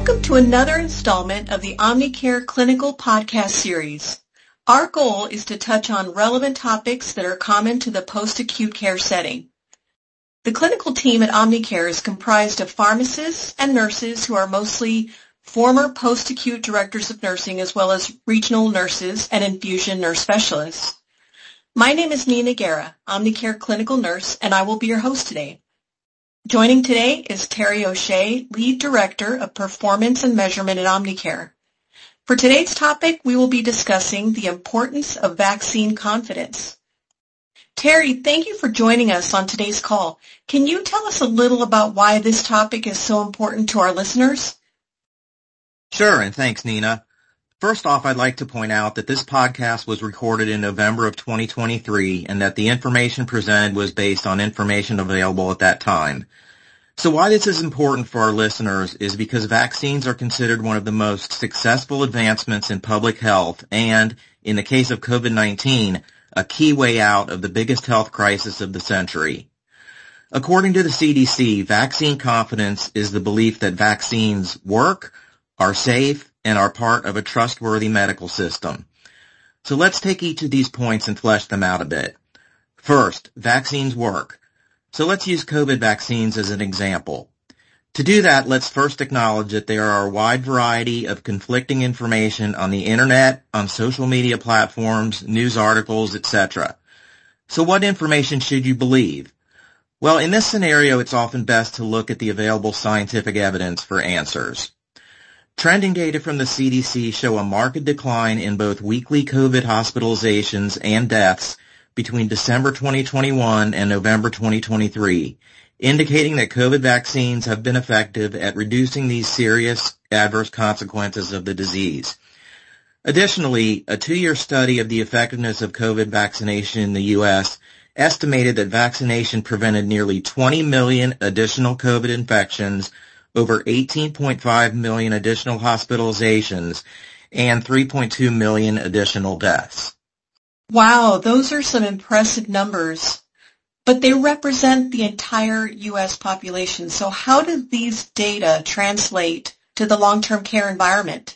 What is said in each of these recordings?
Welcome to another installment of the Omnicare Clinical Podcast Series. Our goal is to touch on relevant topics that are common to the post-acute care setting. The clinical team at Omnicare is comprised of pharmacists and nurses who are mostly former post-acute directors of nursing as well as regional nurses and infusion nurse specialists. My name is Nina Guerra, Omnicare clinical nurse, and I will be your host today. Joining today is Terry O'Shea, Lead Director of Performance and Measurement at Omnicare. For today's topic, we will be discussing the importance of vaccine confidence. Terry, thank you for joining us on today's call. Can you tell us a little about why this topic is so important to our listeners? Sure, and thanks, Nina. First off, I'd like to point out that this podcast was recorded in November of 2023 and that the information presented was based on information available at that time. So why this is important for our listeners is because vaccines are considered one of the most successful advancements in public health and, in the case of COVID-19, a key way out of the biggest health crisis of the century. According to the CDC, vaccine confidence is the belief that vaccines work, are safe, and are part of a trustworthy medical system. So let's take each of these points and flesh them out a bit. First, vaccines work. So let's use COVID vaccines as an example. To do that, let's first acknowledge that there are a wide variety of conflicting information on the internet, on social media platforms, news articles, etc. So what information should you believe? Well, in this scenario, it's often best to look at the available scientific evidence for answers. Trending data from the CDC show a marked decline in both weekly COVID hospitalizations and deaths between December 2021 and November 2023, indicating that COVID vaccines have been effective at reducing these serious adverse consequences of the disease. Additionally, a 2-year study of the effectiveness of COVID vaccination in the U.S. estimated that vaccination prevented nearly 20 million additional COVID infections, over 18.5 million additional hospitalizations, and 3.2 million additional deaths. Wow, those are some impressive numbers. But they represent the entire U.S. population. So how do these data translate to the long-term care environment?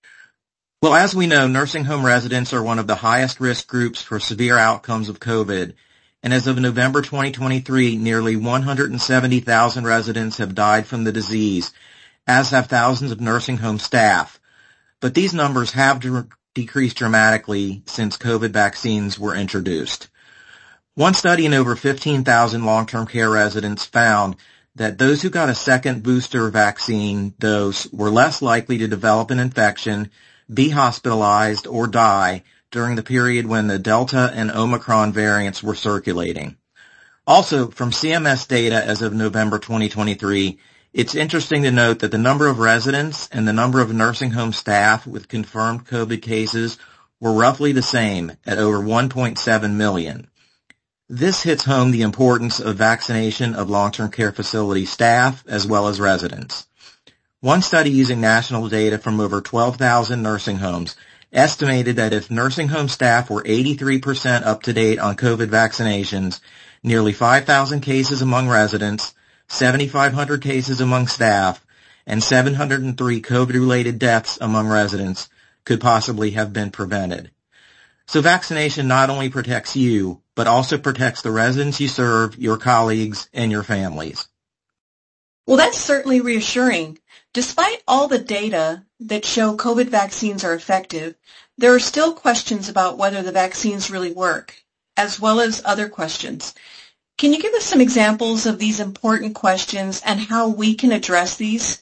Well, as we know, nursing home residents are one of the highest risk groups for severe outcomes of COVID. And as of November 2023, nearly 170,000 residents have died from the disease, as have thousands of nursing home staff. But these numbers have decreased dramatically since COVID vaccines were introduced. One study in over 15,000 long-term care residents found that those who got a second booster vaccine dose were less likely to develop an infection, be hospitalized, or die during the period when the Delta and Omicron variants were circulating. Also, from CMS data as of November 2023, it's interesting to note that the number of residents and the number of nursing home staff with confirmed COVID cases were roughly the same at over 1.7 million. This hits home the importance of vaccination of long-term care facility staff as well as residents. One study using national data from over 12,000 nursing homes estimated that if nursing home staff were 83% up to date on COVID vaccinations, nearly 5,000 cases among residents, 7,500 cases among staff, and 703 COVID-related deaths among residents could possibly have been prevented. So vaccination not only protects you, but also protects the residents you serve, your colleagues, and your families. Well, that's certainly reassuring. Despite all the data that show COVID vaccines are effective, there are still questions about whether the vaccines really work, as well as other questions. Can you give us some examples of these important questions and how we can address these?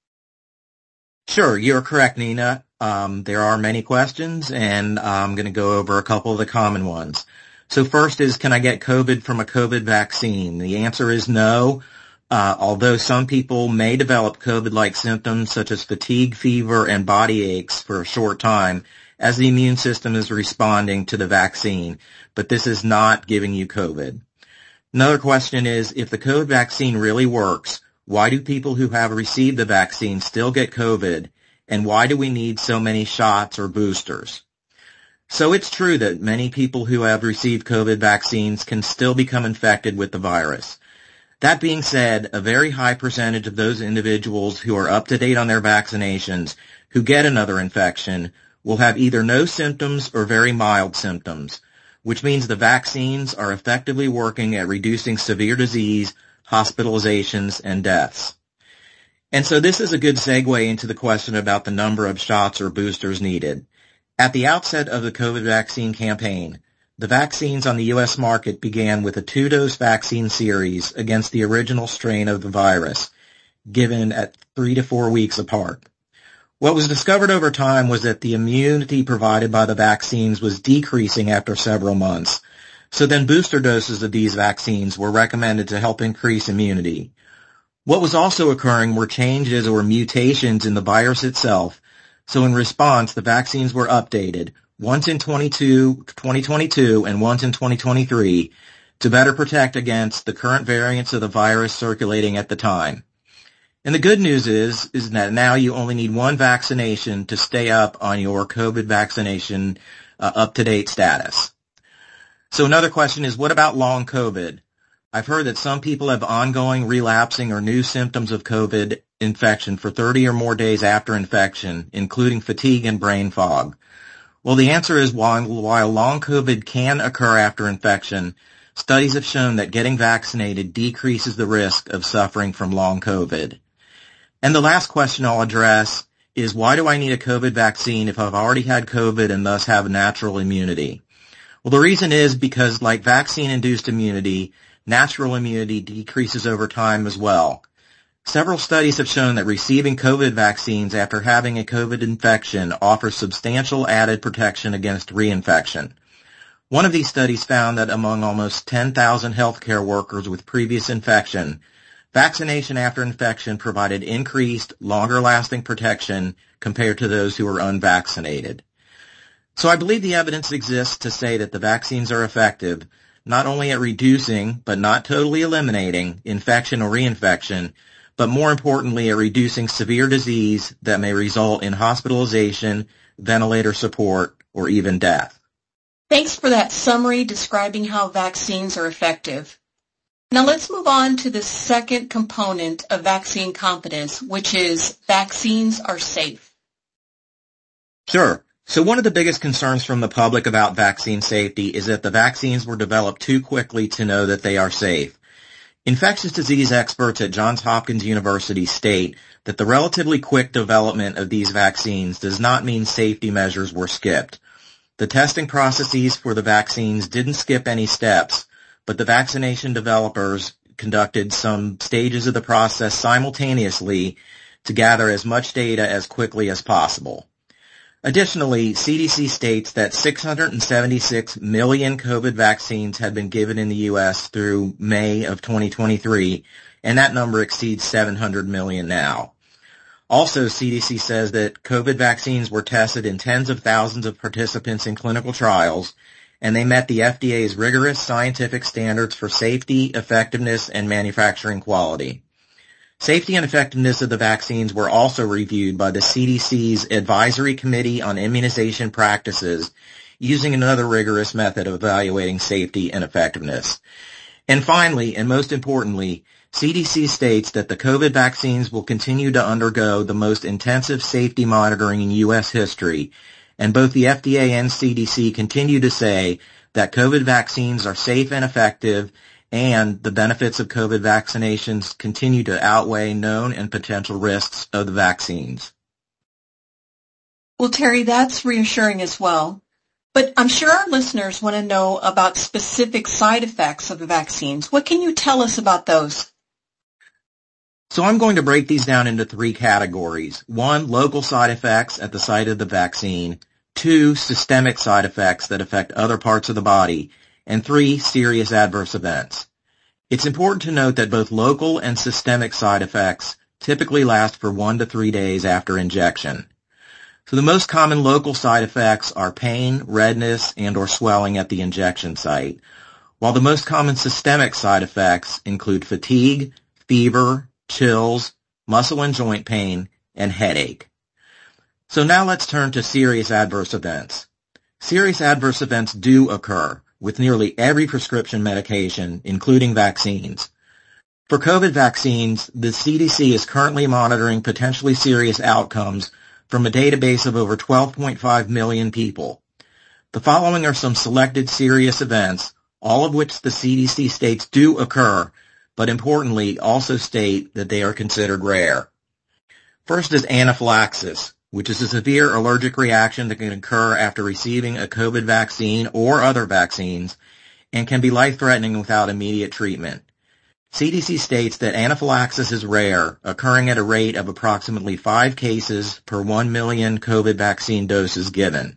Sure, you're correct, Nina. There are many questions, and I'm going to go over a couple of the common ones. So first is, can I get COVID from a COVID vaccine? The answer is no. Although some people may develop COVID-like symptoms such as fatigue, fever, and body aches for a short time as the immune system is responding to the vaccine, but this is not giving you COVID. Another question is, if the COVID vaccine really works, why do people who have received the vaccine still get COVID, and why do we need so many shots or boosters? So it's true that many people who have received COVID vaccines can still become infected with the virus. That being said, a very high percentage of those individuals who are up to date on their vaccinations who get another infection will have either no symptoms or very mild symptoms, which means the vaccines are effectively working at reducing severe disease, hospitalizations, and deaths. And so this is a good segue into the question about the number of shots or boosters needed. At the outset of the COVID vaccine campaign, the vaccines on the U.S. market began with a 2-dose vaccine series against the original strain of the virus, given at 3 to 4 weeks apart. What was discovered over time was that the immunity provided by the vaccines was decreasing after several months, so then booster doses of these vaccines were recommended to help increase immunity. What was also occurring were changes or mutations in the virus itself, so in response, the vaccines were updated, once in 2022 and once in 2023, to better protect against the current variants of the virus circulating at the time. And the good news is that now you only need one vaccination to stay up on your COVID vaccination up-to-date status. So another question is, what about long COVID? I've heard that some people have ongoing relapsing or new symptoms of COVID infection for 30 or more days after infection, including fatigue and brain fog. Well, the answer is while long COVID can occur after infection, studies have shown that getting vaccinated decreases the risk of suffering from long COVID. And the last question I'll address is, why do I need a COVID vaccine if I've already had COVID and thus have natural immunity? Well, the reason is because, like vaccine-induced immunity, natural immunity decreases over time as well. Several studies have shown that receiving COVID vaccines after having a COVID infection offers substantial added protection against reinfection. One of these studies found that among almost 10,000 healthcare workers with previous infection, vaccination after infection provided increased, longer-lasting protection compared to those who were unvaccinated. So I believe the evidence exists to say that the vaccines are effective, not only at reducing, but not totally eliminating, infection or reinfection, but more importantly at reducing severe disease that may result in hospitalization, ventilator support, or even death. Thanks for that summary describing how vaccines are effective. Now let's move on to the second component of vaccine competence, which is vaccines are safe. Sure. So one of the biggest concerns from the public about vaccine safety is that the vaccines were developed too quickly to know that they are safe. Infectious disease experts at Johns Hopkins University state that the relatively quick development of these vaccines does not mean safety measures were skipped. The testing processes for the vaccines didn't skip any steps, but the vaccination developers conducted some stages of the process simultaneously to gather as much data as quickly as possible. Additionally, CDC states that 676 million COVID vaccines had been given in the U.S. through May of 2023, and that number exceeds 700 million now. Also, CDC says that COVID vaccines were tested in tens of thousands of participants in clinical trials, and they met the FDA's rigorous scientific standards for safety, effectiveness, and manufacturing quality. Safety and effectiveness of the vaccines were also reviewed by the CDC's Advisory Committee on Immunization Practices, using another rigorous method of evaluating safety and effectiveness. And finally, and most importantly, CDC states that the COVID vaccines will continue to undergo the most intensive safety monitoring in U.S. history, and both the FDA and CDC continue to say that COVID vaccines are safe and effective, and the benefits of COVID vaccinations continue to outweigh known and potential risks of the vaccines. Well, Terry, that's reassuring as well. But I'm sure our listeners want to know about specific side effects of the vaccines. What can you tell us about those? So I'm going to break these down into 3 categories. 1, local side effects at the site of the vaccine. 2, systemic side effects that affect other parts of the body. And 3, serious adverse events. It's important to note that both local and systemic side effects typically last for 1 to 3 days after injection. So the most common local side effects are pain, redness, and or swelling at the injection site, while the most common systemic side effects include fatigue, fever, chills, muscle and joint pain, and headache. So now let's turn to serious adverse events. Serious adverse events do occur with nearly every prescription medication, including vaccines. For COVID vaccines, the CDC is currently monitoring potentially serious outcomes from a database of over 12.5 million people. The following are some selected serious events, all of which the CDC states do occur, but importantly also state that they are considered rare. First is anaphylaxis, which is a severe allergic reaction that can occur after receiving a COVID vaccine or other vaccines and can be life-threatening without immediate treatment. CDC states that anaphylaxis is rare, occurring at a rate of approximately 5 cases per 1 million COVID vaccine doses given.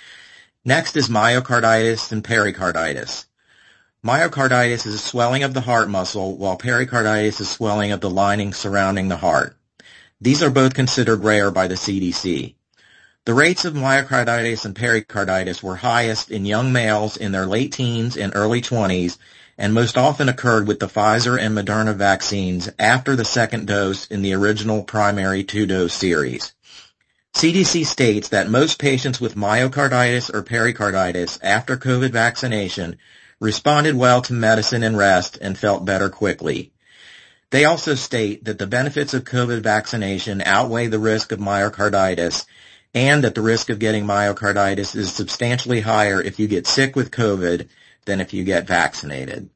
Next is myocarditis and pericarditis. Myocarditis is swelling of the heart muscle, while pericarditis is swelling of the lining surrounding the heart. These are both considered rare by the CDC. The rates of myocarditis and pericarditis were highest in young males in their late teens and early 20s, and most often occurred with the Pfizer and Moderna vaccines after the second dose in the original primary 2-dose series. CDC states that most patients with myocarditis or pericarditis after COVID vaccination responded well to medicine and rest and felt better quickly. They also state that the benefits of COVID vaccination outweigh the risk of myocarditis and that the risk of getting myocarditis is substantially higher if you get sick with COVID than if you get vaccinated.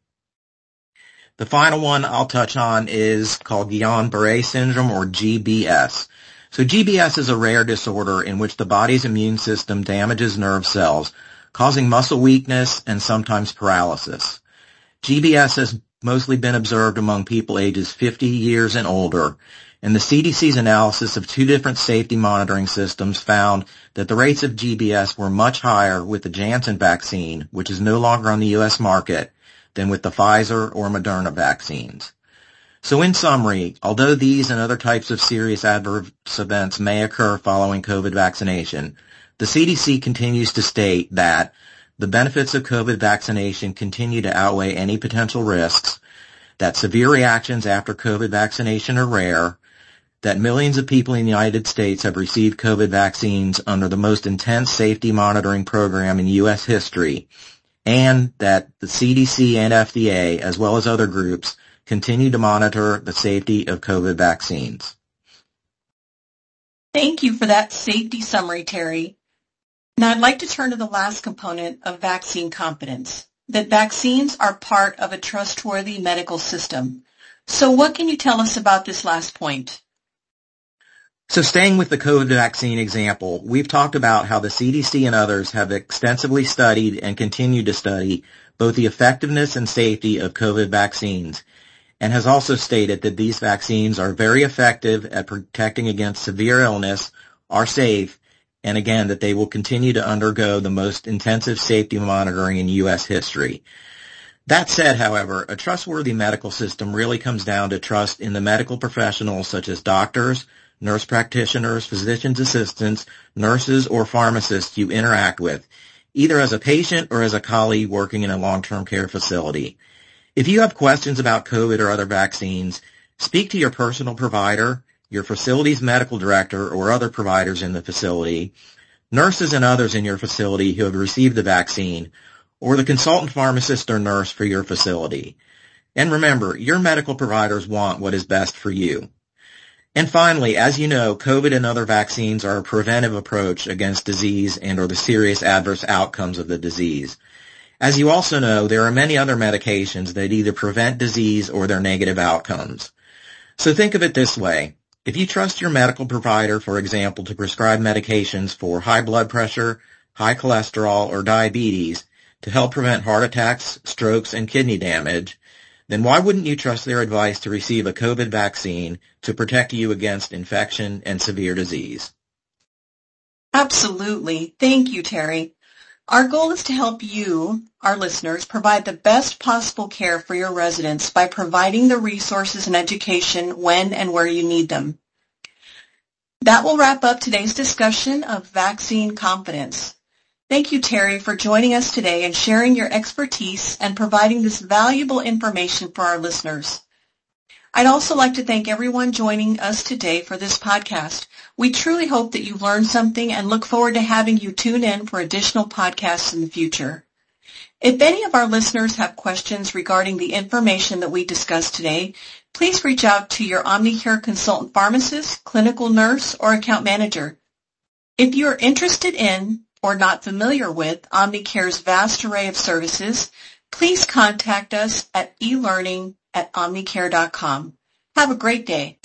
The final one I'll touch on is called Guillain-Barré syndrome, or GBS. So GBS is a rare disorder in which the body's immune system damages nerve cells, causing muscle weakness and sometimes paralysis. GBS has mostly been observed among people ages 50 years and older, and the CDC's analysis of 2 different safety monitoring systems found that the rates of GBS were much higher with the Janssen vaccine, which is no longer on the U.S. market, than with the Pfizer or Moderna vaccines. So in summary, although these and other types of serious adverse events may occur following COVID vaccination, the CDC continues to state that the benefits of COVID vaccination continue to outweigh any potential risks, that severe reactions after COVID vaccination are rare, that millions of people in the United States have received COVID vaccines under the most intense safety monitoring program in U.S. history, and that the CDC and FDA, as well as other groups, continue to monitor the safety of COVID vaccines. Thank you for that safety summary, Terry. Now I'd like to turn to the last component of vaccine confidence, that vaccines are part of a trustworthy medical system. So what can you tell us about this last point? So staying with the COVID vaccine example, we've talked about how the CDC and others have extensively studied and continue to study both the effectiveness and safety of COVID vaccines, and has also stated that these vaccines are very effective at protecting against severe illness, are safe, and again, that they will continue to undergo the most intensive safety monitoring in U.S. history. That said, however, a trustworthy medical system really comes down to trust in the medical professionals such as doctors, nurse practitioners, physician's assistants, nurses, or pharmacists you interact with, either as a patient or as a colleague working in a long-term care facility. If you have questions about COVID or other vaccines, speak to your personal provider, your facility's medical director, or other providers in the facility, nurses and others in your facility who have received the vaccine, or the consultant pharmacist or nurse for your facility. And remember, your medical providers want what is best for you. And finally, as you know, COVID and other vaccines are a preventive approach against disease and or the serious adverse outcomes of the disease. As you also know, there are many other medications that either prevent disease or their negative outcomes. So think of it this way. If you trust your medical provider, for example, to prescribe medications for high blood pressure, high cholesterol, or diabetes to help prevent heart attacks, strokes, and kidney damage, then why wouldn't you trust their advice to receive a COVID vaccine to protect you against infection and severe disease? Absolutely. Thank you, Terry. Our goal is to help you, our listeners, provide the best possible care for your residents by providing the resources and education when and where you need them. That will wrap up today's discussion of vaccine confidence. Thank you, Terry, for joining us today and sharing your expertise and providing this valuable information for our listeners. I'd also like to thank everyone joining us today for this podcast. We truly hope that you learned something and look forward to having you tune in for additional podcasts in the future. If any of our listeners have questions regarding the information that we discussed today, please reach out to your Omnicare consultant pharmacist, clinical nurse, or account manager. If you are interested in or not familiar with Omnicare's vast array of services, please contact us at elearning@omnicare.com. Have a great day.